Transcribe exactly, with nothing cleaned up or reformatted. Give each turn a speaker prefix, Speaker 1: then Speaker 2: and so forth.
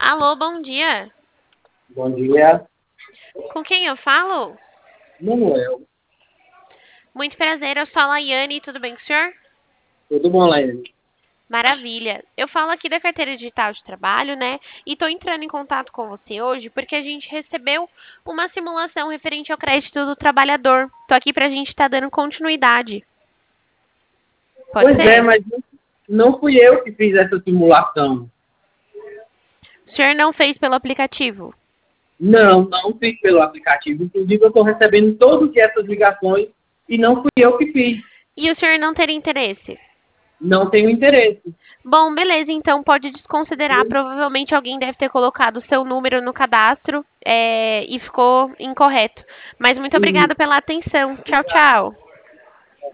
Speaker 1: Alô, bom dia.
Speaker 2: Bom dia,
Speaker 1: Com quem eu falo?
Speaker 2: Manuel.
Speaker 1: Muito prazer, eu sou a Laiane, tudo bem com o senhor?
Speaker 2: Tudo bom, Laine?
Speaker 1: Maravilha. Eu falo aqui da carteira digital de trabalho, né? E estou entrando em contato com você hoje porque a gente recebeu uma simulação referente ao crédito do trabalhador. Tô aqui pra gente estar dando continuidade. Pode
Speaker 2: Pois é,
Speaker 1: ser?
Speaker 2: mas não não fui eu que fiz essa simulação.
Speaker 1: O senhor não fez pelo aplicativo?
Speaker 2: Não, não fiz pelo aplicativo. Inclusive, eu estou recebendo todas essas ligações e não fui eu que fiz.
Speaker 1: E o senhor não teria interesse?
Speaker 2: Não tenho interesse.
Speaker 1: Bom, beleza, então pode desconsiderar. Provavelmente alguém deve ter colocado o seu número no cadastro, é, e ficou incorreto. Mas muito
Speaker 2: E
Speaker 1: obrigada pela atenção. Tchau, tchau.